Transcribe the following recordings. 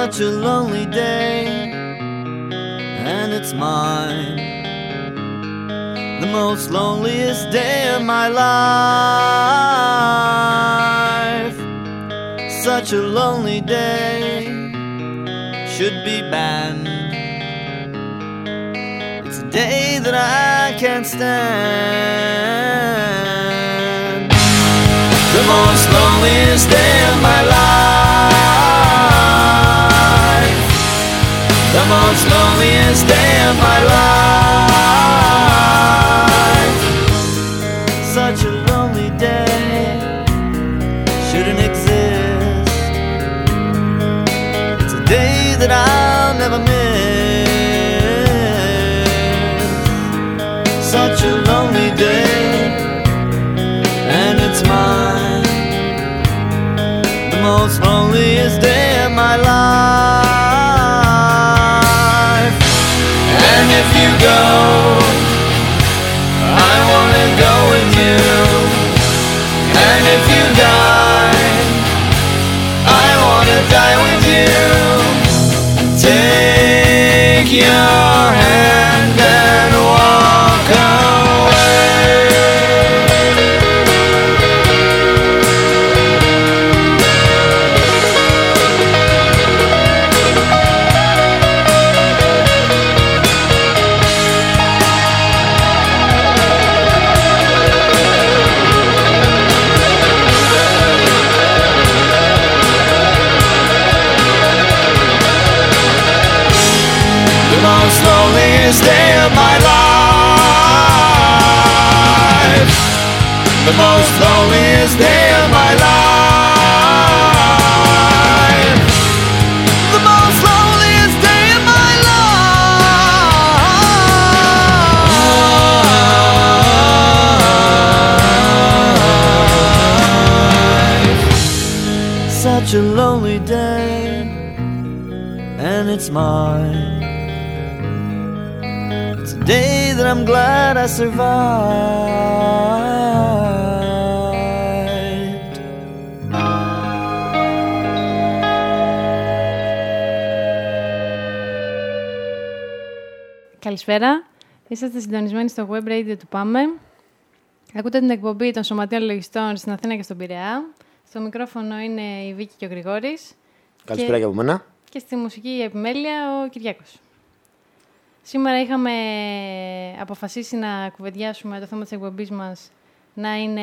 such a lonely day, and it's mine, the most loneliest day of my life. Such a lonely day should be banned. It's a day that I can't stand. The most loneliest day of my life. The most loneliest day of my life. Such a lonely day shouldn't exist. It's a day that I'll never miss. Such a lonely day, and it's mine, the most loneliest day of my life. And if you go, I wanna go with you. And if you die, I wanna die with you. Take your hand and walk away. The most loneliest day of my life. The most loneliest day of my life. The most loneliest day of my life. Such a lonely day, and it's mine. It's a day that I'm glad I survived. Καλησπέρα. Είσαστε συντονισμένοι στο web radio του ΠΑΜΕ. Ακούτε την εκπομπή των Σωματείων Λογιστών στην Αθήνα και στον Πειραιά. Στο μικρόφωνο είναι η Βίκη και ο Γρηγόρης. Καλησπέρα και από μένα. Και στη μουσική επιμέλεια ο Κυριάκος. Σήμερα είχαμε αποφασίσει να κουβεντιάσουμε το θέμα της εκπομπής μας να είναι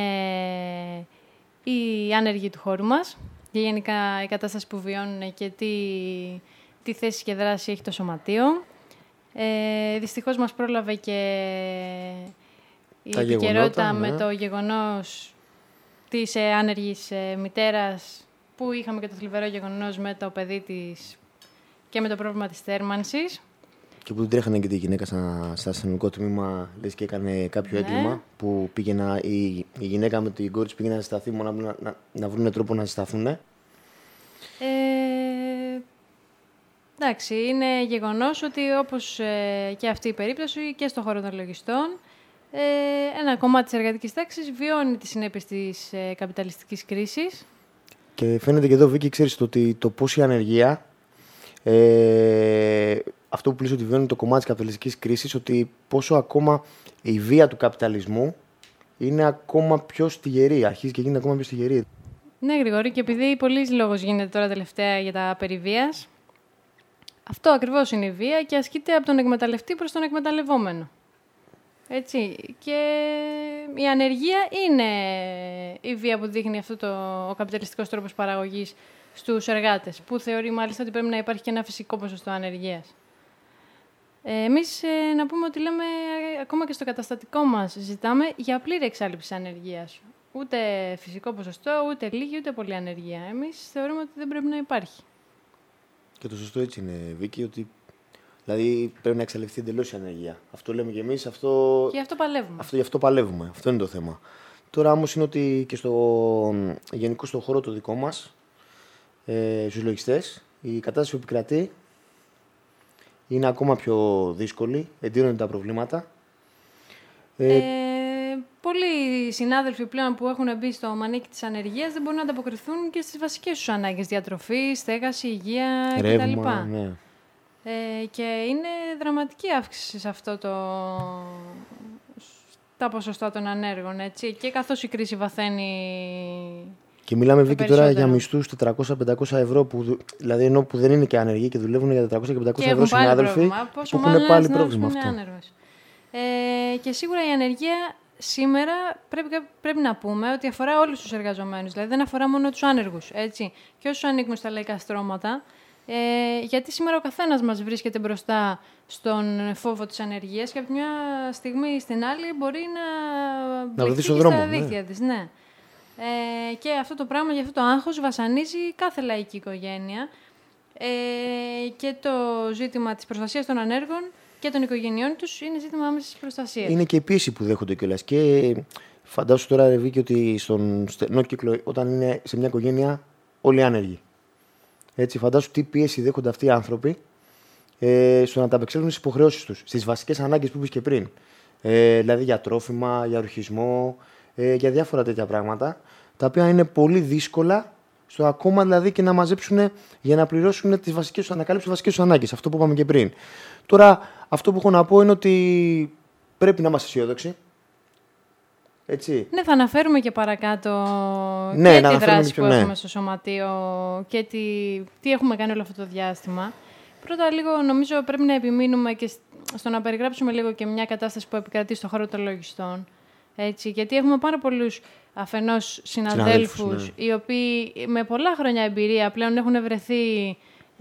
οι άνεργοι του χώρου μας και γενικά η κατάσταση που βιώνουν και τι θέση και δράση έχει το Σωματείο. Δυστυχώς μας πρόλαβε και η επικαιρότητα με το γεγονός της άνεργης μητέρας που είχαμε και το θλιβερό γεγονός με το παιδί της και με το πρόβλημα της θέρμανσης. Και που την τρέχανε και τη γυναίκα στο αστυνομικό τμήμα, λες και έκανε κάποιο έντοιμα που πήγαινα, η γυναίκα με την κόρη της πήγαινε να ζεσταθεί, μόνο να βρουν τρόπο να ζεσταθούν. Εντάξει, είναι γεγονός ότι όπως και αυτή η περίπτωση και στον χώρο των λογιστών, ένα κομμάτι της εργατικής τάξης βιώνει τις συνέπειες της καπιταλιστικής κρίσης. Και φαίνεται και εδώ, Βίκη, ξέρεις ότι το πώς η ανεργία, αυτό που πλήσει ότι βιώνει το κομμάτι της καπιταλιστικής κρίσης, ότι πόσο ακόμα η βία του καπιταλισμού είναι ακόμα πιο στιγερή, αρχίζει και γίνεται ακόμα πιο στιγερή. Ναι, Γρηγόρη, και επειδή πολλής λόγος γίνεται τώρα τελευταία για τα περί βίας, αυτό ακριβώς είναι η βία και ασκείται από τον εκμεταλλευτή προς τον εκμεταλλευόμενο. Έτσι. Και η ανεργία είναι η βία που δείχνει ο καπιταλιστικός τρόπος παραγωγής στους εργάτες, που θεωρεί μάλιστα ότι πρέπει να υπάρχει και ένα φυσικό ποσοστό ανεργίας. Εμείς να πούμε ότι λέμε ακόμα και στο καταστατικό μας ζητάμε για πλήρη εξάλληψη ανεργίας. Ούτε φυσικό ποσοστό, ούτε λίγη, ούτε πολλή ανεργία. Εμείς θεωρούμε ότι δεν πρέπει να υπάρχει. Και το σωστό έτσι είναι, Βίκη, ότι δηλαδή πρέπει να εξαλειφθεί εντελώς η ανεργία. Αυτό λέμε και εμείς, αυτό... Και γι' αυτό παλεύουμε. Γι' αυτό παλεύουμε. Αυτό είναι το θέμα. Τώρα όμως είναι ότι και γενικώ στον χώρο το δικό μας, στους λογιστές, η κατάσταση που επικρατεί είναι ακόμα πιο δύσκολη, εντείνονται τα προβλήματα. πολλοί συνάδελφοι πλέον που έχουν μπει στο μανίκι της ανεργίας δεν μπορούν να ανταποκριθούν και στις βασικές τους ανάγκες, διατροφή, στέγαση, υγεία κτλ. Ναι. Και είναι δραματική αύξηση σε αυτό τα ποσοστά των ανέργων, έτσι. Και καθώς η κρίση βαθαίνει. Και μιλάμε, Βίκη, τώρα για μισθούς 400-500 ευρώ, δηλαδή ενώ που δεν είναι και άνεργοι και δουλεύουν για 400 και 500 ευρώ συνάδελφοι, που έχουν πάλι πρόβλημα αυτό. Και σίγουρα η ανεργία σήμερα πρέπει να πούμε ότι αφορά όλους τους εργαζομένους, δηλαδή δεν αφορά μόνο τους άνεργους, έτσι, και όσους ανήκουν στα λαϊκά στρώματα, γιατί σήμερα ο καθένας μας βρίσκεται μπροστά στον φόβο της ανεργίας και από μια στιγμή στην άλλη μπορεί να βρεθεί στο δρόμο, στα δίκτυα της. Ναι. Και αυτό το πράγμα, για αυτό το άγχος βασανίζει κάθε λαϊκή οικογένεια και το ζήτημα της προστασίας των ανέργων και των οικογενειών τους είναι ζήτημα άμεσης προστασίας. Είναι και η πίεση που δέχονται κιόλας. Και φαντάσου τώρα, ρε Βίκη, ότι στον στενό κύκλο, όταν είναι σε μια οικογένεια όλοι άνεργοι. Έτσι, φαντάσου τι πίεση δέχονται αυτοί οι άνθρωποι στο να ανταπεξέλθουν στις υποχρεώσεις τους, στις βασικές ανάγκες που είπες και πριν. Δηλαδή για τρόφιμα, για ορχισμό, για διάφορα τέτοια πράγματα, τα οποία είναι πολύ δύσκολα στο ακόμα δηλαδή και να μαζέψουν για να πληρώσουν τις βασικές, να καλύψουν τις βασικές τους ανάγκες. Αυτό που είπαμε και πριν. Τώρα, αυτό που έχω να πω είναι ότι πρέπει να είμαστε αισιόδοξοι. Έτσι. Ναι, θα αναφέρουμε και παρακάτω και τη δράση που έχουμε στο σωματείο και τι έχουμε κάνει όλο αυτό το διάστημα. Πρώτα λίγο νομίζω πρέπει να επιμείνουμε και στο να περιγράψουμε λίγο και μια κατάσταση που επικρατεί στον χώρο των λογιστών. Έτσι, γιατί έχουμε πάρα πολλούς αφενός συναδέλφους οι οποίοι με πολλά χρόνια εμπειρία πλέον έχουν βρεθεί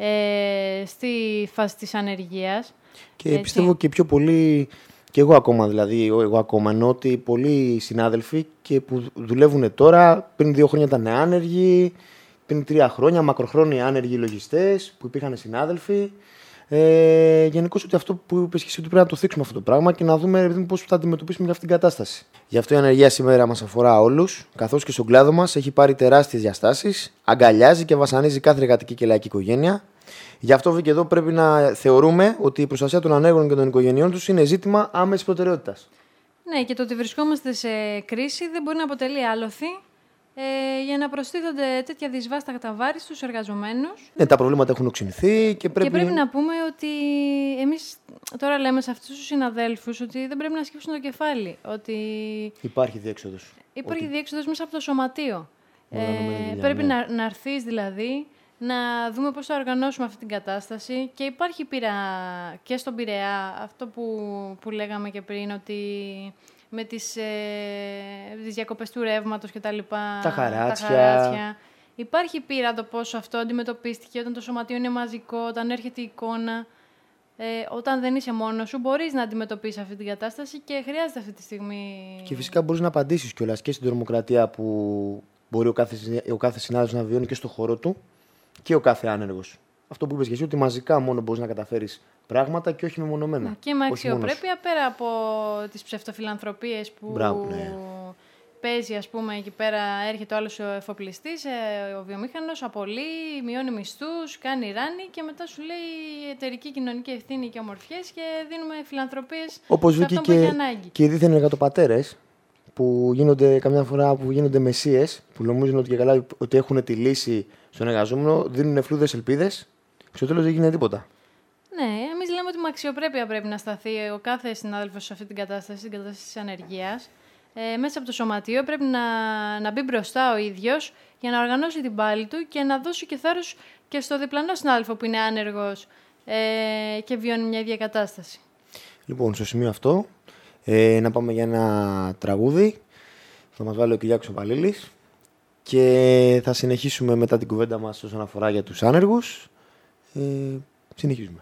στη φάση της ανεργίας. Και έτσι. Πιστεύω και πιο πολύ, και εγώ ακόμα, ενώ ότι πολλοί συνάδελφοι και που δουλεύουν τώρα, πριν 2 χρόνια ήταν άνεργοι, πριν 3 χρόνια μακροχρόνιοι άνεργοι λογιστές που υπήρχαν συνάδελφοι. Γενικώς ότι αυτό που είπες και εσύ, ότι πρέπει να το θίξουμε αυτό το πράγμα και να δούμε πώς θα αντιμετωπίσουμε για αυτήν την κατάσταση. Γι' αυτό η ανεργία σήμερα μας αφορά όλους, καθώς και στον κλάδο μας έχει πάρει τεράστιες διαστάσεις, αγκαλιάζει και βασανίζει κάθε εργατική και λαϊκή οικογένεια. Γι' αυτό, Βίκη, εδώ πρέπει να θεωρούμε ότι η προστασία των ανέργων και των οικογενειών τους είναι ζήτημα άμεσης προτεραιότητας. Ναι, και το ότι βρισκόμαστε σε κρίση δεν μπορεί να αποτελεί άλοθη για να προστίθονται τέτοια δυσβάσταχτα βάρη στους εργαζομένους. Ναι, τα προβλήματα έχουν οξυνθεί και πρέπει να πούμε ότι εμείς τώρα λέμε σε αυτούς τους συναδέλφους ότι δεν πρέπει να σκύψουν το κεφάλι. Ότι υπάρχει διέξοδος. Υπάρχει διέξοδος μέσα από το σωματείο. Πρέπει να έρθεις δηλαδή, να δούμε πώς θα οργανώσουμε αυτή την κατάσταση. Και υπάρχει πείρα και στον Πειραιά, αυτό που λέγαμε και πριν, ότι με τις διακοπές του ρεύματος και τα λοιπά, τα χαράτσια. Υπάρχει πείρα το πόσο αυτό αντιμετωπίστηκε όταν το σωματείο είναι μαζικό, όταν έρχεται η εικόνα. Όταν δεν είσαι μόνος σου, μπορείς να αντιμετωπίσεις αυτή την κατάσταση και χρειάζεται αυτή τη στιγμή. Και φυσικά μπορείς να απαντήσεις κιόλας και στην τρομοκρατία που μπορεί ο κάθε συνάδελφος να βιώνει και στο χώρο του και ο κάθε άνεργος. Αυτό που είπες και εσύ, ότι μαζικά μόνο μπορείς να καταφέρεις πράγματα και όχι μεμονωμένα. Και με αξιοπρέπεια πέρα από τις ψευτοφιλανθρωπίες που παίζει, ας πούμε, εκεί πέρα έρχεται ο άλλος ο εφοπλιστής, ο βιομήχανος, απολύει, μειώνει μισθούς, κάνει ράνι και μετά σου λέει εταιρική κοινωνική ευθύνη και ομορφιές και δίνουμε φιλανθρωπίες. Όπως βγήκε και οι δίθεν εργατοπατέρες που γίνονται καμιά φορά μεσίες, που νομίζουν ότι και καλά ότι έχουν τη λύση στον εργαζόμενο, δίνουν φλούδες ελπίδες και στο τέλος δεν γίνεται τίποτα. Ναι, εμείς λέμε ότι με αξιοπρέπεια πρέπει να σταθεί ο κάθε συνάδελφος σε αυτή την κατάσταση, την κατάσταση της ανεργίας. Μέσα από το σωματείο πρέπει να μπει μπροστά ο ίδιος για να οργανώσει την πάλη του και να δώσει και θάρρος και στο διπλανό συνάδελφο που είναι άνεργος και βιώνει μια ίδια κατάσταση. Λοιπόν, στο σημείο αυτό, να πάμε για ένα τραγούδι. Θα μας βάλει ο Κυριάκος ο Παλίλης και θα συνεχίσουμε μετά την κουβέντα μας όσον αφορά για τους άνεργους. Συνεχίζουμε.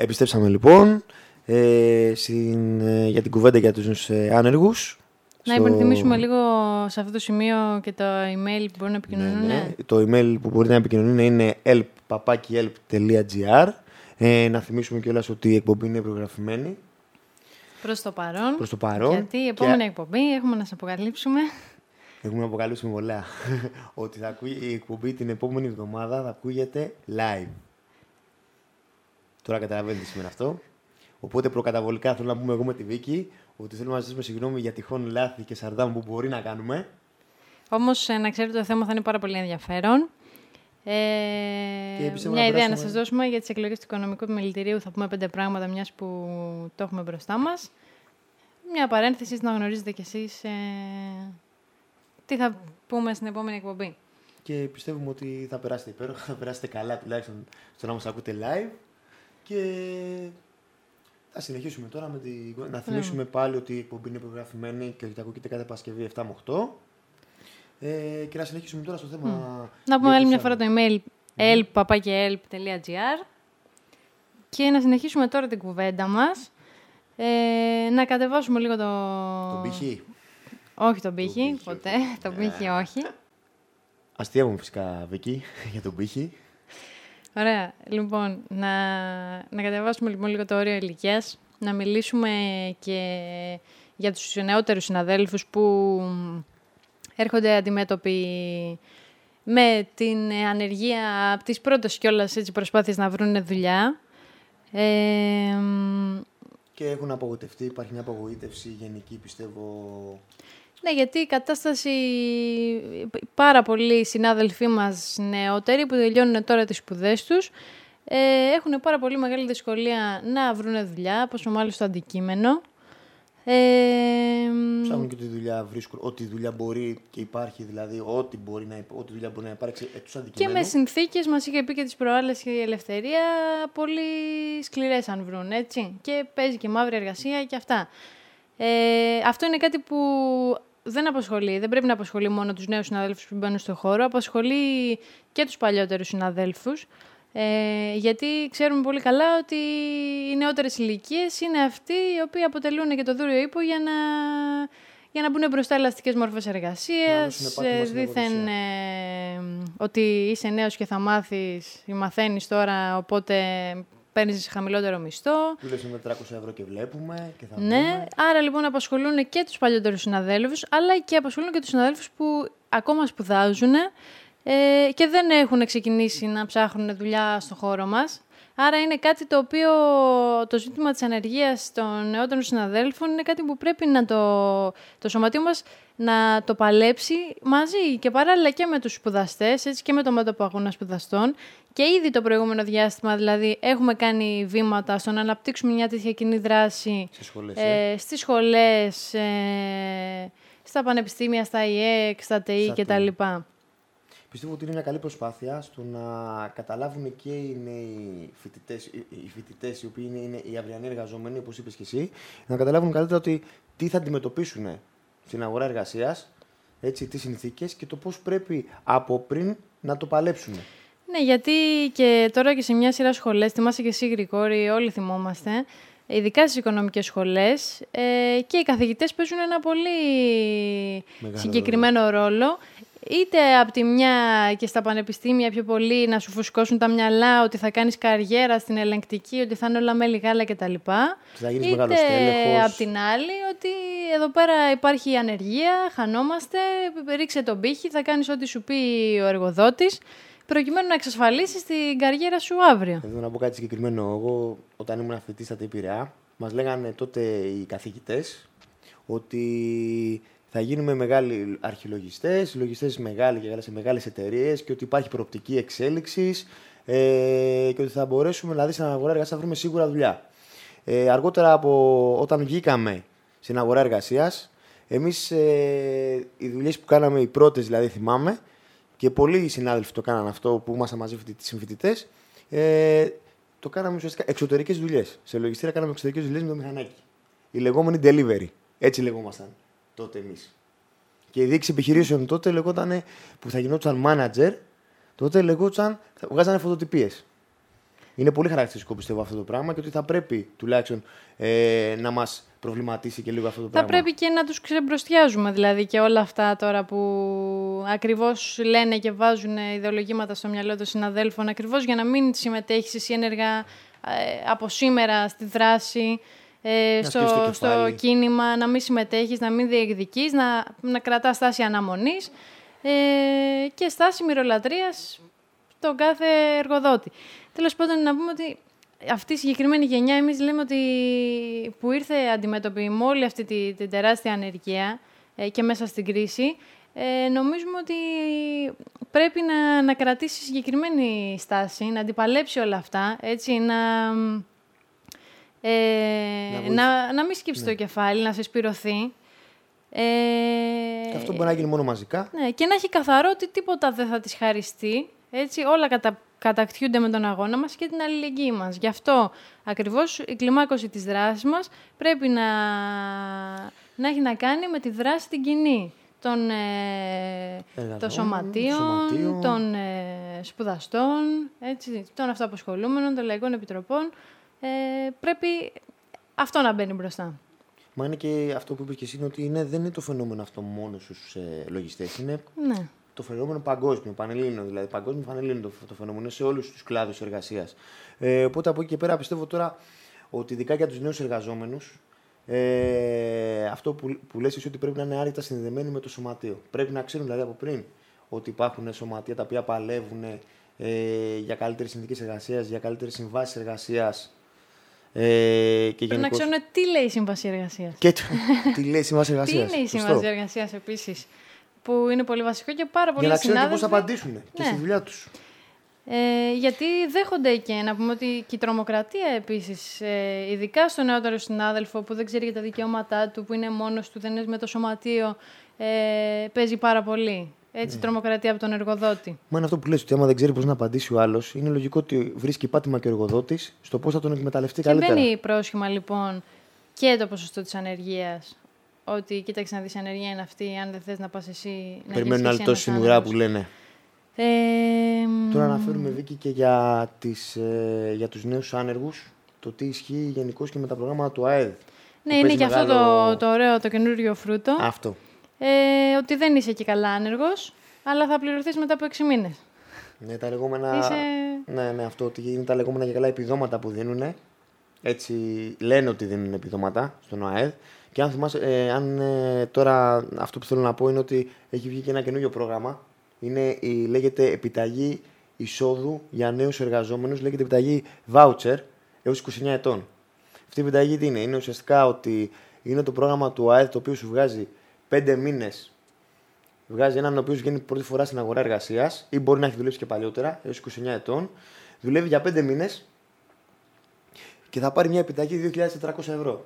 Επιστρέψαμε λοιπόν για την κουβέντα για τους άνεργους. Να υπενθυμίσουμε λίγο σε αυτό το σημείο και το email που μπορούν να επικοινωνούν. Ναι. Το email που μπορεί να επικοινωνούν είναι help@help.gr. Να θυμίσουμε κιόλας ότι η εκπομπή είναι προγραφημένη. Προς το παρόν. Γιατί η επόμενη εκπομπή έχουμε να σας αποκαλύψουμε. Έχουμε να αποκαλύψουμε πολλά. Ότι η εκπομπή την επόμενη εβδομάδα θα ακούγεται live. Τώρα καταλαβαίνετε σήμερα αυτό. Οπότε προκαταβολικά θέλω να πούμε εγώ με τη Βίκη ότι θέλουμε να ζητήσουμε συγγνώμη για τυχόν λάθη και σαρδάμ που μπορεί να κάνουμε. Όμως να ξέρετε το θέμα θα είναι πάρα πολύ ενδιαφέρον. Μια ιδέα να σας δώσουμε για τις εκλογές του Οικονομικού Επιμελητηρίου. Θα πούμε 5 πράγματα μιας που το έχουμε μπροστά μας. Μια παρένθεση να γνωρίζετε κι εσείς τι θα πούμε στην επόμενη εκπομπή. Και πιστεύουμε ότι θα περάσετε υπέροχα, θα περάσετε καλά τουλάχιστον στο να μας ακούτε live. Και θα συνεχίσουμε τώρα να θυμίσουμε πάλι ότι η εκπομπή είναι προγραφημένη και ότι τα ακούγεται κάθε Παρασκευή 7 με 8. Και να συνεχίσουμε τώρα στο θέμα. Να πούμε άλλη μια φορά το email help@help.gr και να συνεχίσουμε τώρα την κουβέντα μας. Να κατεβάσουμε λίγο τον πύχη. Όχι τον πύχη, ποτέ. Τον πύχη όχι. Αστείευομαι φυσικά, Βίκη, για τον πύχη. Ωραία. Λοιπόν, να κατεβάσουμε λοιπόν λίγο το όριο ηλικίας. Να μιλήσουμε και για τους νεότερους συναδέλφους που έρχονται αντιμέτωποι με την ανεργία από τις πρώτες κιόλας προσπάθειες να βρουν δουλειά. Και έχουν απογοητευτεί, υπάρχει μια απογοήτευση γενική, πιστεύω. Ναι, γιατί η κατάσταση, πάρα πολλοί συνάδελφοί μας νεότεροι που τελειώνουν τώρα τις σπουδές τους, έχουν πάρα πολύ μεγάλη δυσκολία να βρουν δουλειά, πόσο μάλλον στο αντικείμενο. Ψάχνουν και τη δουλειά, βρίσκουν ό,τι δουλειά μπορεί και υπάρχει, δηλαδή ό,τι δουλειά μπορεί να υπάρξει εκτός αντικειμένου. Και με συνθήκες, μας είχε πει και τις προάλλες η Ελευθερία, πολύ σκληρές αν βρουν, έτσι. Και παίζει και μαύρη εργασία και αυτά. Αυτό είναι κάτι που δεν πρέπει να απασχολεί μόνο τους νέους συναδέλφους που μπαίνουν στον χώρο, απασχολεί και τους παλιότερους συναδέλφους. Γιατί ξέρουμε πολύ καλά ότι οι νεότερες ηλικίες είναι αυτοί οι οποίοι αποτελούν και το δούριο ύπο για να μπουν μπροστά ελαστικές μορφές εργασίας, δήθεν ότι είσαι νέος και θα μάθεις ή μαθαίνεις τώρα, οπότε παίρνεις χαμηλότερο μισθό. Δούλεψε με 300 ευρώ και βλέπουμε και θα ναι, δούμε. Άρα λοιπόν απασχολούν και τους παλιότερους συναδέλφους, αλλά και απασχολούν και τους συναδέλφους που ακόμα σπουδάζουν και δεν έχουν ξεκινήσει να ψάχνουν δουλειά στον χώρο μας. Άρα είναι κάτι το οποίο το ζήτημα της ανεργίας των νεότερων συναδέλφων είναι κάτι που πρέπει να το σωματείο μας να το παλέψει μαζί και παράλληλα και με τους σπουδαστές, έτσι, και με το μέτωπο αγώνα σπουδαστών. Και ήδη το προηγούμενο διάστημα, δηλαδή, έχουμε κάνει βήματα στο να αναπτύξουμε μια τέτοια κοινή δράση στις σχολές, στα πανεπιστήμια, στα ΙΕΚ, στα ΤΕΙ κτλ. Πιστεύω ότι είναι μια καλή προσπάθεια στο να καταλάβουν και οι νέοι φοιτητές, οι οποίοι είναι οι αυριανοί εργαζόμενοι, όπως είπες και εσύ, να καταλάβουν καλύτερα ότι τι θα αντιμετωπίσουν στην αγορά εργασίας, τις συνθήκες και το πώς πρέπει από πριν να το παλέψουν. Ναι, γιατί και τώρα και σε μια σειρά σχολές, θυμάσαι και εσύ Γρηγόρη, όλοι θυμόμαστε, ειδικά στις οικονομικές σχολές, και οι καθηγητές παίζουν ένα πολύ συγκεκριμένο ρόλο. Είτε από τη μια και στα πανεπιστήμια πιο πολύ να σου φουσκώσουν τα μυαλά ότι θα κάνεις καριέρα στην ελεγκτική, ότι θα είναι όλα μέλι γάλα κτλ. Είτε από την άλλη ότι εδώ πέρα υπάρχει ανεργία, χανόμαστε, ρίξε τον πύχη, θα κάνεις ό,τι σου πει ο εργοδότης, προκειμένου να εξασφαλίσεις την καριέρα σου αύριο. Εδώ να πω κάτι συγκεκριμένο. Εγώ όταν ήμουν φοιτητής στα Πειραιά, μας λέγανε τότε οι καθηγητές ότι θα γίνουμε μεγάλοι αρχιλογιστές, λογιστές μεγάλοι σε μεγάλες εταιρείες και ότι υπάρχει προοπτική εξέλιξης και ότι θα μπορέσουμε δηλαδή στην αγορά εργασίας να βρούμε σίγουρα δουλειά. Αργότερα όταν βγήκαμε στην αγορά εργασίας, εμείς οι δουλειές που κάναμε, οι πρώτες δηλαδή θυμάμαι, και πολλοί συνάδελφοι το κάνανε αυτό που ήμασταν μαζί συμφοιτητές, το κάναμε ουσιαστικά εξωτερικές δουλειές. Σε λογιστήρια κάναμε εξωτερικές δουλειές με το μηχανάκι. Η λεγόμενη delivery. Έτσι λεγόμασταν τότε εμείς. Και η διοίκηση επιχειρήσεων τότε λεγόταν, που θα γινόταν manager, τότε λεγόταν, βγάζανε φωτοτυπίες. Είναι πολύ χαρακτηριστικό, πιστεύω, αυτό το πράγμα και ότι θα πρέπει τουλάχιστον να μας προβληματίσει και λίγο αυτό το πράγμα. Θα πρέπει και να τους ξεμπροστιάζουμε, δηλαδή, και όλα αυτά τώρα που ακριβώς λένε και βάζουν ιδεολογήματα στο μυαλό των συναδέλφων, ακριβώς για να μην συμμετέχεις εσύ ένεργα από σήμερα στη δράση, στο κίνημα, να μην συμμετέχεις, να μην διεκδικείς, να κρατάς στάση αναμονής και στάση μυρολατρείας στον κάθε εργοδότη. Τέλος πάντων, να πούμε ότι αυτή η συγκεκριμένη γενιά, εμείς λέμε ότι που ήρθε αντιμέτωπη με όλη αυτή την τεράστια ανεργία και μέσα στην κρίση, νομίζουμε ότι πρέπει να κρατήσει συγκεκριμένη στάση, να αντιπαλέψει όλα αυτά, έτσι, να μην σκύψει το κεφάλι, να συσπυρωθεί. Και αυτό μπορεί να γίνει μόνο μαζικά. Ναι, και να έχει καθαρό ότι τίποτα δεν θα της χαριστεί. Έτσι, όλα κατακτιούνται με τον αγώνα μας και την αλληλεγγύη μας. Γι' αυτό ακριβώς η κλιμάκωση της δράσης μας πρέπει να έχει να κάνει με τη δράση την κοινή των σωματείων, των σπουδαστών, έτσι, των αυτοαπασχολούμενων, των λαϊκών επιτροπών. Πρέπει αυτό να μπαίνει μπροστά. Μα είναι και αυτό που είπες και εσύ, ότι δεν είναι το φαινόμενο αυτό μόνο στους λογιστές. Είναι το φαινόμενο παγκόσμιο, πανελλήνιο δηλαδή. Παγκόσμιο πανελλήνιο το φαινόμενο σε όλους τους κλάδους εργασίας. Οπότε από εκεί και πέρα πιστεύω τώρα ότι ειδικά για τους νέους εργαζόμενους, αυτό που λες εσύ, ότι πρέπει να είναι άρρηκτα συνδεδεμένοι με το σωματείο. Πρέπει να ξέρουν δηλαδή από πριν ότι υπάρχουν σωματεία τα οποία παλεύουν για καλύτερες συνθήκες εργασίας, για καλύτερες συμβάσεις εργασίας. Πρέπει να ξέρουν τι λέει η Σύμβαση Εργασίας. Και τι λέει η Σύμβαση Εργασίας. Τι είναι η Σύμβαση Εργασίας επίσης, που είναι πολύ βασικό και πάρα πολλοί συνάδελφοι. Για να ξέρουν πώς θα απαντήσουν και στη δουλειά τους. Γιατί δέχονται και να πούμε ότι και η τρομοκρατία επίσης, ειδικά στο νεότερο συνάδελφο που δεν ξέρει για τα δικαιώματά του, που είναι μόνος του, δεν είναι με το σωματείο, παίζει πάρα πολύ. Έτσι, τρομοκρατία από τον εργοδότη. Μα είναι αυτό που λες, ότι άμα δεν ξέρει πώς να απαντήσει ο άλλος, είναι λογικό ότι βρίσκει πάτημα και ο εργοδότης στο πώς θα τον εκμεταλλευτεί καλύτερα. Και μπαίνει πρόσχημα λοιπόν και το ποσοστό της ανεργίας. Ότι κοίταξε να δεις, η ανεργία είναι αυτή, αν δεν θες να πας εσύ. Περιμένουν άλλοι τόση συνουρά που λένε. Τώρα αναφέρουμε, Βίκη, και για τους νέους άνεργους, το τι ισχύει γενικώς και με τα προγράμματα του ΑΕΔ. Ναι, είναι και αυτό το ωραίο, το καινούριο φρούτο. Αυτό. Ότι δεν είσαι και καλά άνεργος, αλλά θα πληρωθείς μετά από 6 μήνες. Ναι, τα λεγόμενα. Ναι, αυτό, ότι είναι τα λεγόμενα και καλά επιδόματα που δίνουν. Έτσι λένε ότι δίνουν επιδόματα στον ΑΕΔ. Και αν θυμάσαι, τώρα αυτό που θέλω να πω είναι ότι έχει βγει και ένα καινούριο πρόγραμμα. Λέγεται Επιταγή Εισόδου για νέους εργαζόμενους, λέγεται Επιταγή Voucher έως 29 ετών. Αυτή η επιταγή τι είναι? Είναι ουσιαστικά ότι είναι το πρόγραμμα του ΑΕΔ το οποίο σου βγάζει 5 μήνες. Βγάζει έναν ο οποίος βγαίνει πρώτη φορά στην αγορά εργασίας ή μπορεί να έχει δουλέψει και παλιότερα, έως 29 ετών. Δουλεύει για 5 μήνες και θα πάρει μια επιταγή 2.400 ευρώ.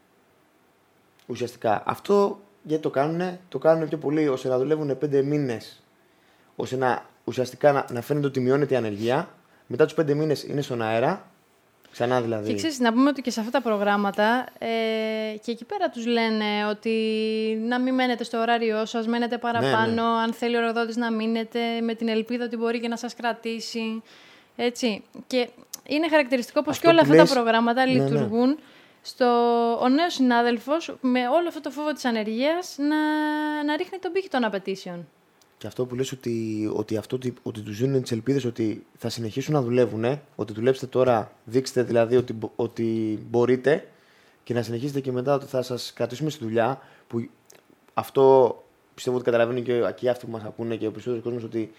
Ουσιαστικά. Αυτό γιατί το κάνουνε? Το κάνουνε πιο πολύ ώστε να δουλεύουν 5 μήνες, ώστε ουσιαστικά να φαίνεται ότι μειώνεται η ανεργία. Μετά τους 5 μήνες είναι στον αέρα. Ξανά δηλαδή. Και ξέρεις, να πούμε ότι και σε αυτά τα προγράμματα και εκεί πέρα τους λένε ότι να μην μένετε στο ωράριό σας, μένετε παραπάνω, αν θέλει ο εργοδότης να μείνετε, με την ελπίδα ότι μπορεί και να σας κρατήσει. Έτσι. Και είναι χαρακτηριστικό πως και όλα αυτά τα προγράμματα λειτουργούν ο νέος συνάδελφος με όλο αυτό το φόβο της ανεργίας να ρίχνει τον πύχη των απαιτήσεων. Και αυτό που λες ότι τους δίνουν τις ελπίδες ότι θα συνεχίσουν να δουλεύουν, ότι δουλέψτε τώρα, δείξτε δηλαδή ότι μπορείτε και να συνεχίσετε και μετά ότι θα σας κρατήσουμε στη δουλειά, που αυτό πιστεύω ότι καταλαβαίνουν και αυτοί που μας ακούνε και ο περισσότερος κόσμος ότι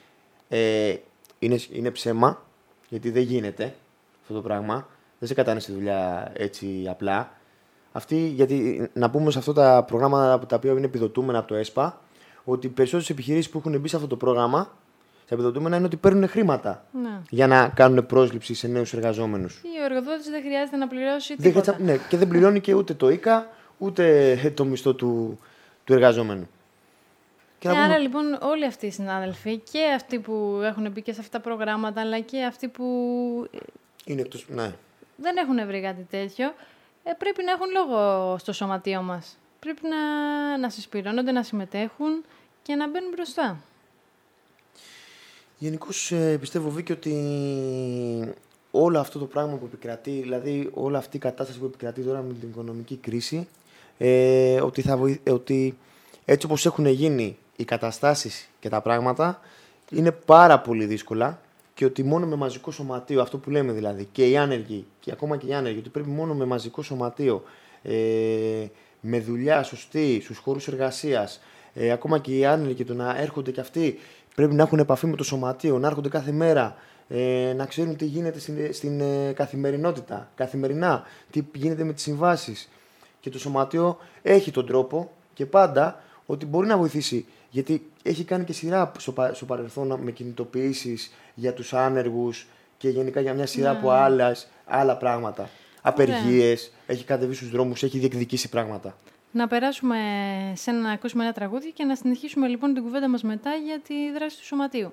είναι ψέμα, γιατί δεν γίνεται αυτό το πράγμα, δεν σε κατάνε στη δουλειά έτσι απλά. Γιατί να πούμε σε αυτά τα προγράμματα τα οποία είναι επιδοτούμενα από το ΕΣΠΑ, ότι οι περισσότερες επιχειρήσεις που έχουν μπει σε αυτό το πρόγραμμα, τα επιδοτούμενα, είναι ότι παίρνουν χρήματα για να κάνουν πρόσληψη σε νέους εργαζόμενους. Ο εργοδότης δεν χρειάζεται να πληρώσει τίποτα. Ναι, και δεν πληρώνει και ούτε το ΙΚΑ, ούτε το μισθό του εργαζόμενου. Άρα λοιπόν όλοι αυτοί οι συνάδελφοι, και αυτοί που έχουν μπει και σε αυτά τα προγράμματα, αλλά και αυτοί που είναι εκτός, δεν έχουν βρει κάτι τέτοιο, πρέπει να έχουν λόγο στο σωματείο μας. Πρέπει να συσπηρώνονται, να συμμετέχουν και να μπαίνουν μπροστά. Γενικώς πιστεύω, Βίκη, ότι όλο αυτό το πράγμα που επικρατεί, δηλαδή όλη αυτή η κατάσταση που επικρατεί τώρα με την οικονομική κρίση, ότι έτσι όπως έχουν γίνει οι καταστάσεις και τα πράγματα, είναι πάρα πολύ δύσκολα και ότι μόνο με μαζικό σωματείο, αυτό που λέμε δηλαδή, και οι άνεργοι, και ακόμα και οι άνεργοι, ότι πρέπει μόνο με μαζικό σωματείο, με δουλειά σωστή στους χώρους εργασίας, ακόμα και οι άνεργοι, το να έρχονται και αυτοί, πρέπει να έχουν επαφή με το σωματείο, να έρχονται κάθε μέρα, να ξέρουν τι γίνεται στην καθημερινότητα, καθημερινά, τι γίνεται με τις συμβάσεις. Και το σωματείο έχει τον τρόπο και πάντα ότι μπορεί να βοηθήσει. Γιατί έχει κάνει και σειρά στο παρελθόν με κινητοποιήσεις για τους άνεργους και γενικά για μια σειρά από άλλα πράγματα. Απεργίες, έχει κατεβεί στους δρόμους, έχει διεκδικήσει πράγματα. Να περάσουμε να ακούσουμε ένα τραγούδι και να συνεχίσουμε λοιπόν την κουβέντα μας μετά για τη δράση του σωματείου.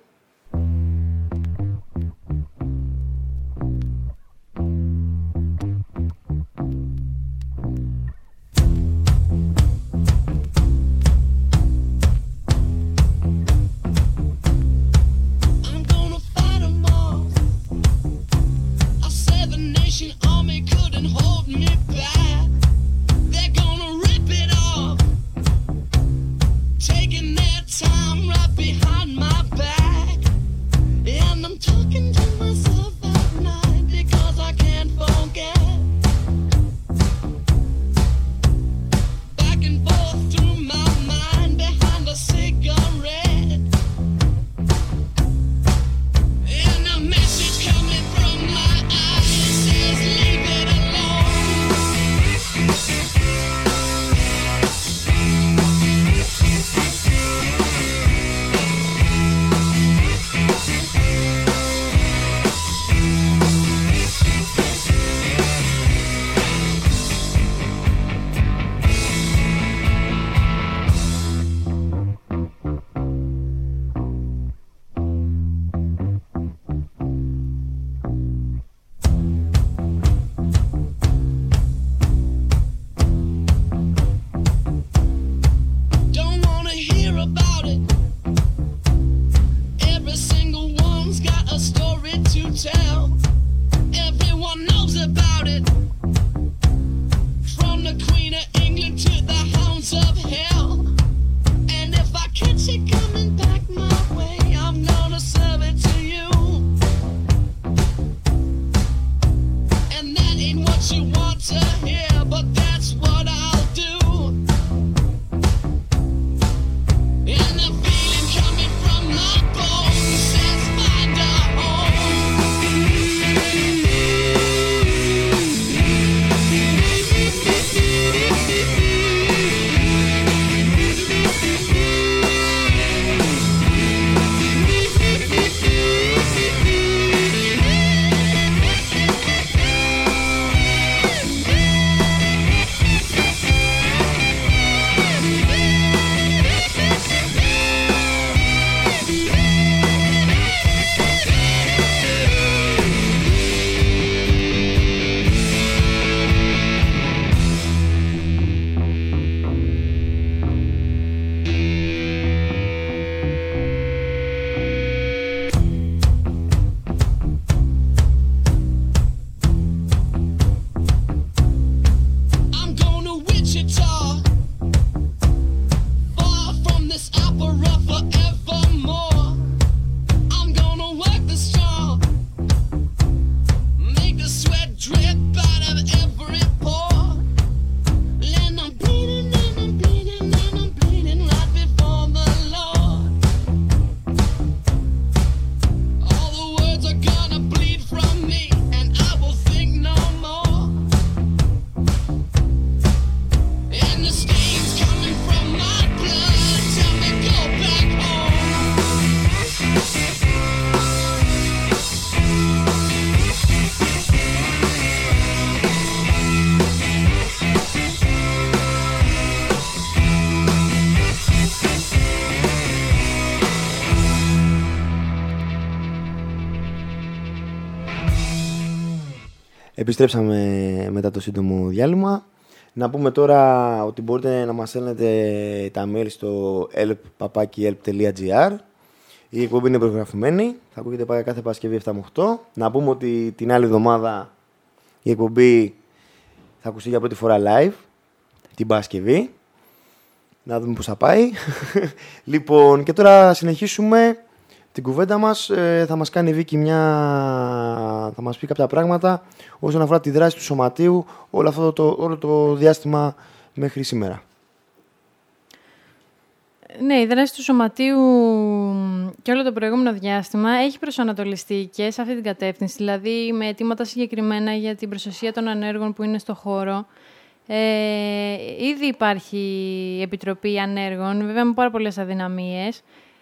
Επιστρέψαμε μετά το σύντομο διάλειμμα. Να πούμε τώρα ότι μπορείτε να μας στέλνετε τα mail στο help@help.gr Η εκπομπή είναι προγραφημένη. Θα ακούγεται πάλι κάθε Παρασκευή 7 με 8. Να πούμε ότι την άλλη εβδομάδα η εκπομπή θα ακουστεί για πρώτη φορά live. Την Παρασκευή. Να δούμε πώς θα πάει. Λοιπόν, και τώρα συνεχίσουμε την κουβέντα μας. Θα μας κάνει η Βίκη θα μας πει κάποια πράγματα όσον αφορά τη δράση του Σωματείου όλο το διάστημα μέχρι σήμερα. Ναι, η δράση του Σωματείου και όλο το προηγούμενο διάστημα έχει προσανατολιστεί και σε αυτή την κατεύθυνση, δηλαδή με αιτήματα συγκεκριμένα για την προστασία των ανέργων που είναι στο χώρο. Ήδη υπάρχει η Επιτροπή Ανέργων, βέβαια με πάρα πολλές αδυναμίες.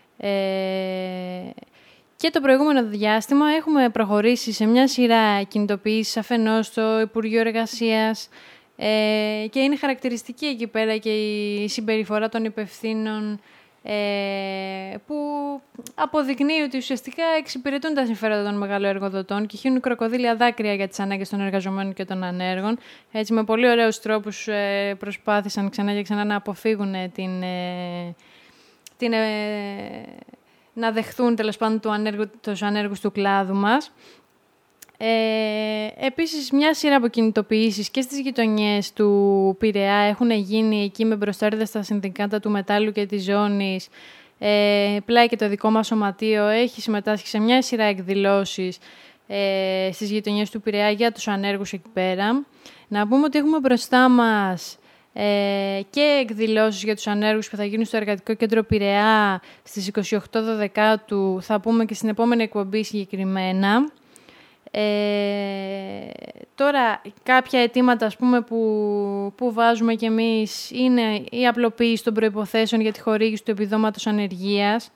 Και το προηγούμενο διάστημα έχουμε προχωρήσει σε μια σειρά κινητοποιήσεις αφενός στο Υπουργείο Εργασίας και είναι χαρακτηριστική εκεί πέρα και η συμπεριφορά των υπευθύνων που αποδεικνύει ότι ουσιαστικά εξυπηρετούν τα συμφέροντα των μεγαλοεργοδοτών και χύνουν κροκοδίλια δάκρυα για τις ανάγκες των εργαζομένων και των ανέργων. Έτσι, με πολύ ωραίους τρόπους προσπάθησαν ξανά και ξανά να αποφύγουν να δεχθούν τέλος πάντων τους ανέργους του κλάδου μας. Επίσης, μια σειρά από κινητοποιήσεις και στις γειτονιές του Πειραιά έχουν γίνει εκεί με μπροστάριδα στα συνδικάτα του μετάλλου και της ζώνης. Πλάι και το δικό μας σωματείο έχει συμμετάσχει σε μια σειρά εκδηλώσεις στις γειτονιές του Πειραιά για τους ανέργους εκεί πέρα. Να πούμε ότι έχουμε μπροστά μας και εκδηλώσεις για τους ανέργους που θα γίνουν στο Εργατικό Κέντρο Πειραιά στις 28 Δεκάτου. Θα πούμε και στην επόμενη εκπομπή συγκεκριμένα. Τώρα κάποια αιτήματα ας πούμε, που βάζουμε κι εμείς είναι η απλοποίηση των προϋποθέσεων για τη χορήγηση του επιδόματος ανεργίας,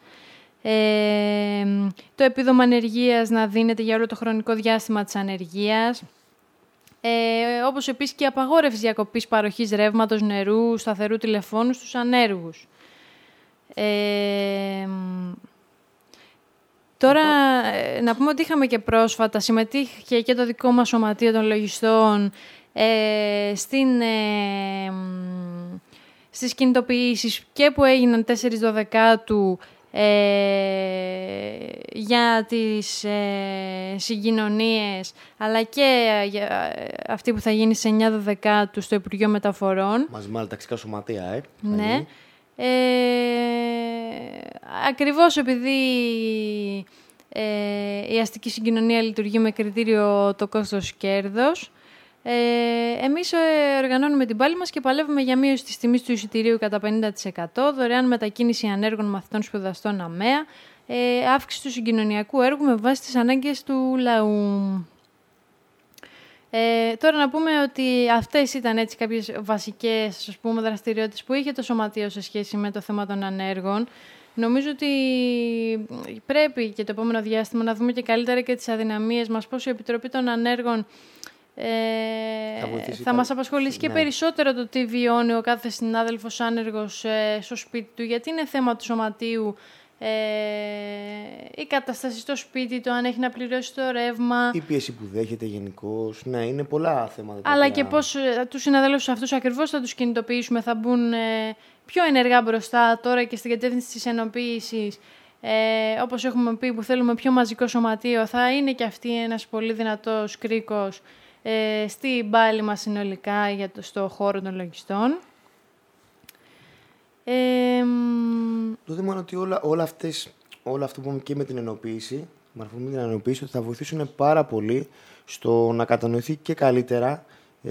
το επίδομα ανεργίας να δίνεται για όλο το χρονικό διάστημα της ανεργίας, όπως επίσης και η απαγόρευση διακοπής παροχής ρεύματος, νερού, σταθερού τηλεφώνου στους ανέργους. Τώρα, να πούμε ότι είχαμε και πρόσφατα, συμμετείχε και το δικό μας σωματείο των λογιστών στις κινητοποιήσεις και που έγιναν 4 Δεκάτου για τις συγκοινωνίες, αλλά και για αυτή που θα γίνει σε 9 Δεκάτου στο Υπουργείο Μεταφορών. Μαζί με άλλα ταξικά σωματεία, Ναι. Ακριβώς επειδή η αστική συγκοινωνία λειτουργεί με κριτήριο το κόστος-κέρδος, εμείς οργανώνουμε την πάλη μας και παλεύουμε για μείωση της τιμής του εισιτηρίου κατά 50%, δωρεάν μετακίνηση ανέργων μαθητών σπουδαστών ΑΜΕΑ, αύξηση του συγκοινωνιακού έργου με βάση τις ανάγκες του λαού. Τώρα να πούμε ότι αυτές ήταν έτσι κάποιες βασικές δραστηριότητες που είχε το Σωματείο σε σχέση με το θέμα των ανέργων. Νομίζω ότι πρέπει και το επόμενο διάστημα να δούμε και καλύτερα και τις αδυναμίες μας, πώς η Επιτροπή των Ανέργων θα μας απασχολήσει και περισσότερο το τι βιώνει ο κάθε συνάδελφος άνεργος στο σπίτι του, γιατί είναι θέμα του Σωματείου η κατάσταση στο σπίτι του, αν έχει να πληρώσει το ρεύμα. Η πίεση που δέχεται γενικώς. Ναι, είναι πολλά θέματα. Αλλά και πώς τους συναδέλφους αυτούς ακριβώς θα τους κινητοποιήσουμε, θα μπουν πιο ενεργά μπροστά τώρα και στην κατεύθυνση της ενοποίησης. Όπως έχουμε πει, που θέλουμε πιο μαζικό σωματείο, θα είναι και αυτή ένας πολύ δυνατός κρίκος στην πάλη μας συνολικά στο χώρο των λογιστών. Το θέμα είναι ότι όλα αυτό που είπαμε και με την ενοποίηση, με αφορμή την ενοποίηση, ότι θα βοηθήσουν πάρα πολύ στο να κατανοηθεί και καλύτερα,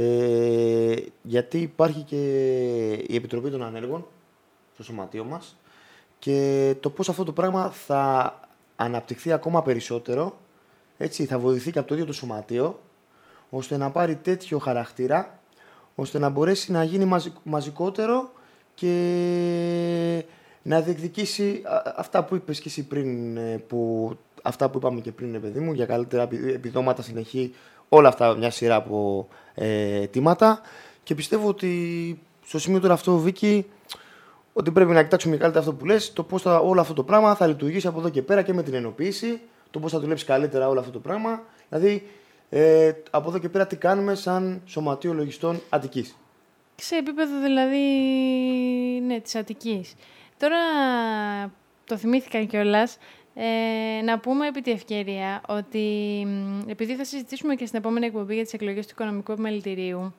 γιατί υπάρχει και η Επιτροπή των Ανέργων στο σωματείο μας και το πώς αυτό το πράγμα θα αναπτυχθεί ακόμα περισσότερο, έτσι, θα βοηθηθεί και από το ίδιο το σωματείο, ώστε να πάρει τέτοιο χαρακτήρα, ώστε να μπορέσει να γίνει μαζικότερο και να διεκδικήσει αυτά που είπες και εσύ πριν, αυτά που είπαμε και πριν, παιδί μου, για καλύτερα επιδόματα, συνεχή, όλα αυτά, μια σειρά από αιτήματα. Και πιστεύω ότι στο σημείο τώρα αυτό, Βίκη, ότι πρέπει να κοιτάξουμε καλύτερα αυτό που λες, το πώς όλο αυτό το πράγμα θα λειτουργήσει από εδώ και πέρα και με την ενοποίηση, το πώς θα δουλέψει καλύτερα όλο αυτό το πράγμα. Δηλαδή, από εδώ και πέρα τι κάνουμε σαν Σωματείο Λογιστών Αττικής. Σε επίπεδο δηλαδή, ναι, της Αττικής. Τώρα το θυμήθηκα κιόλας. Να πούμε επί τη ευκαιρία ότι επειδή θα συζητήσουμε και στην επόμενη εκπομπή για τις εκλογές του Οικονομικού Επιμελητηρίου,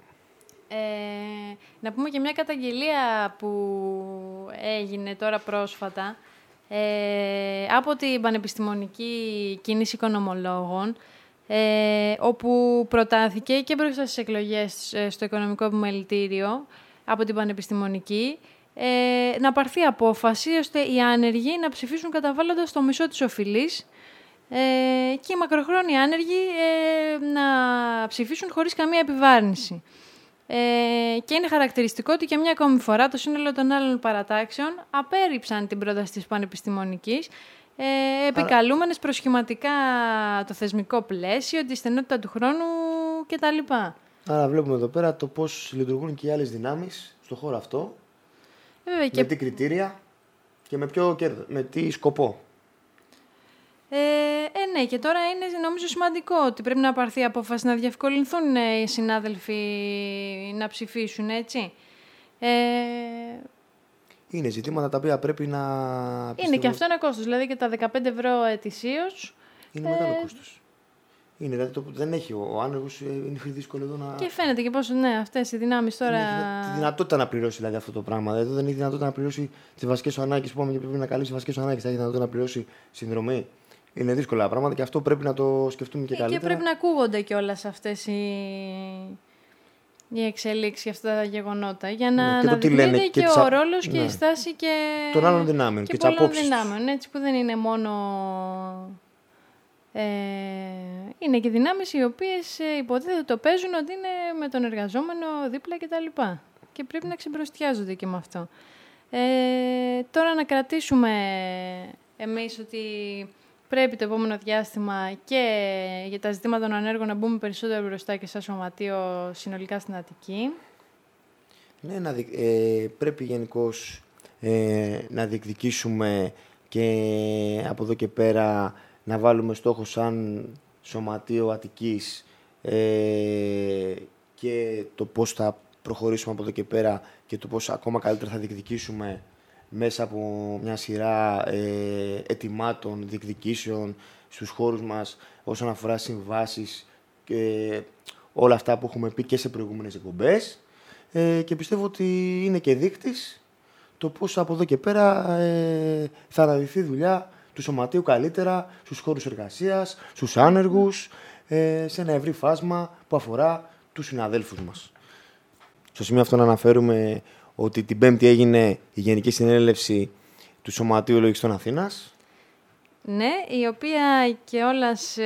να πούμε και μια καταγγελία που έγινε τώρα πρόσφατα από την Πανεπιστημονική Κίνηση Οικονομολόγων, όπου προτάθηκε και μπροστά στις εκλογές στο Οικονομικό Επιμελητήριο από την Πανεπιστημονική να πάρθει απόφαση ώστε οι άνεργοι να ψηφίσουν καταβάλλοντας το μισό της οφειλής και οι μακροχρόνιοι άνεργοι να ψηφίσουν χωρίς καμία επιβάρυνση. Και είναι χαρακτηριστικό ότι και μια ακόμη φορά το σύνολο των άλλων παρατάξεων απέρριψαν την πρόταση της Πανεπιστημονικής, επικαλούμενες προσχηματικά το θεσμικό πλαίσιο, τη στενότητα του χρόνου κτλ. Άρα βλέπουμε εδώ πέρα το πώς λειτουργούν και οι άλλες δυνάμεις στον χώρο αυτό, με τι κριτήρια και με τι σκοπό. Ναι, και τώρα είναι νομίζω σημαντικό ότι πρέπει να πάρθει απόφαση να διευκολυνθούν οι συνάδελφοι να ψηφίσουν, έτσι. Είναι ζητήματα τα οποία πρέπει να... Είναι και αυτό ένα κόστος, δηλαδή και τα 15 ευρώ ετησίως. Είναι μεγάλο κόστος. Είναι, δηλαδή δεν έχει ο άνεργος, είναι δύσκολο εδώ να... Και φαίνεται και πόσο, ναι, αυτές οι δυνάμεις τώρα... Έχει τη δυνατότητα να πληρώσει δηλαδή αυτό το πράγμα. Δηλαδή δεν έχει δυνατότητα να πληρώσει τις βασικές σου ανάγκες που είπαμε και πρέπει να καλύψει τις βασικές σου ανάγκες. Θα έχει δυνατότητα να πληρώσει συνδρομή. Είναι δύσκολα πράγματα και αυτό πρέπει να το σκεφτούμε και καλύτερα. Και πρέπει να ακούγονται κιόλας αυτές οι εξελίξεις και αυτά τα γεγονότα. Για να αναδεικνύεται και ο ρόλος και η στάση και των άλλων δυνάμεων και τις απόψεις δυνάμεων, έτσι, που δεν είναι μόνο... είναι και δυνάμεις οι οποίες υποτίθεται το παίζουν ότι είναι με τον εργαζόμενο δίπλα κτλ. Και πρέπει να ξεμπροστιάζονται και με αυτό. Τώρα να κρατήσουμε εμείς ότι πρέπει το επόμενο διάστημα και για τα ζητήματα των ανέργων να μπούμε περισσότερο μπροστά και σαν σωματείο συνολικά στην Αττική. Ναι, πρέπει γενικώς να διεκδικήσουμε και από εδώ και πέρα να βάλουμε στόχο σαν σωματείο Αττικής και το πώς θα προχωρήσουμε από εδώ και πέρα και το πώς ακόμα καλύτερα θα διεκδικήσουμε μέσα από μια σειρά αιτημάτων, διεκδικήσεων στους χώρους μας όσον αφορά συμβάσεις και όλα αυτά που έχουμε πει και σε προηγούμενες εκπομπές και πιστεύω ότι είναι και δείκτης το πώς από εδώ και πέρα θα αναδειχθεί δουλειά του σωματείου καλύτερα στους χώρους εργασίας, στους άνεργους, σε ένα ευρύ φάσμα που αφορά τους συναδέλφους μας. Στο σημείο αυτό να αναφέρουμε ότι την Πέμπτη έγινε η Γενική Συνέλευση του Σωματείου Λογιστών Αθήνας. Ναι, η οποία και όλας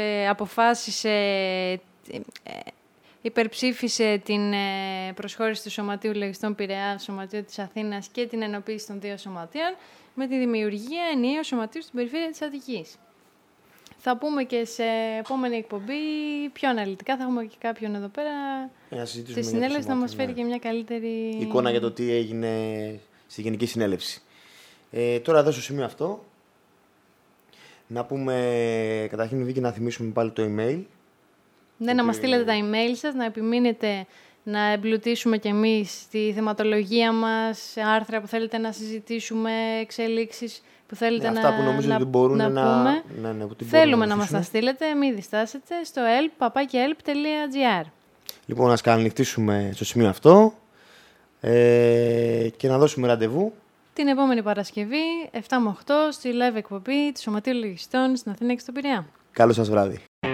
υπερψήφισε την προσχώρηση του Σωματείου Λογιστών Πειραιά, Σωματείου της Αθήνας και την ενοποίηση των δύο σωματείων με τη δημιουργία ενιαίου σωματείου στην περιφέρεια της Αττικής. Θα πούμε και σε επόμενη εκπομπή πιο αναλυτικά. Θα έχουμε και κάποιον εδώ πέρα στη συνέλευση να μας φέρει και μια καλύτερη εικόνα για το τι έγινε στη Γενική Συνέλευση. Τώρα εδώ στο σημείο αυτό να πούμε καταρχήν Βίκη να θυμίσουμε πάλι το email. Ναι, να μας στείλετε τα email σας, να επιμείνετε να εμπλουτίσουμε κι εμείς τη θεματολογία μας, άρθρα που θέλετε να συζητήσουμε, εξελίξεις που θέλετε αυτά που νομίζω ότι μπορούν να πούμε. Θέλουμε να μας τα στείλετε, μην διστάσετε, στο help@help.gr. Λοιπόν, ας καληνυχτήσουμε στο σημείο αυτό και να δώσουμε ραντεβού την επόμενη Παρασκευή, 7 με 8, στη live εκπομπή του Σωματείου Λογιστών στην Αθήνα και στον Πειραιά. Καλό σας βράδυ.